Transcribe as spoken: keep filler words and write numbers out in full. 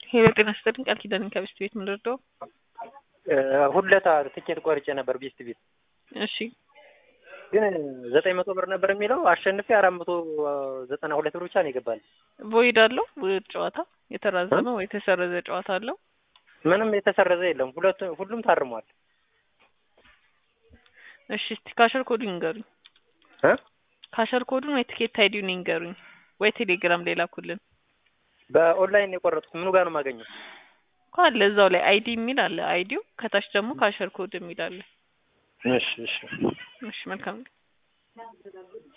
ሄሎ ጤና ይስጥልኝ ቃል ኪዳን ከቢስት ቤት ምን ልርዳው? ሁለታ ትኬት ቆርጬ ነበር ቢስት ቤት። እሺ ግን ዘጠኝ መቶ ብር ነበር የሚለው አሸንፌ አራት መቶ ዘጠና ሁለት ብር ብቻ ነው የገባል። ቮይድ አለው ጨዋታ የተራዘመ ወይ የተሰረዘ ጨዋታ አለው? ምንም የተሰረዘ የለም። ሁለቱ ሁሉም ታርሟል። እሺ እስቲ ካሸር ኮዱን ንገሩኝ። እ ካሸር ኮዱን ወይ ትኬት አይዲውን ንገሩኝ ወይ ቴሌግራም ላይ ላኩልን። በኦንላይን የቆረጥኩት ምኑ ጋር ነው የማገኘው? ካለ እዛው ላይ አይዲ የሚል አለ። አይዲው ከታች ደግሞ ካሸር ኮድ የሚል አለ። እሺ እሺ እሺ መልካም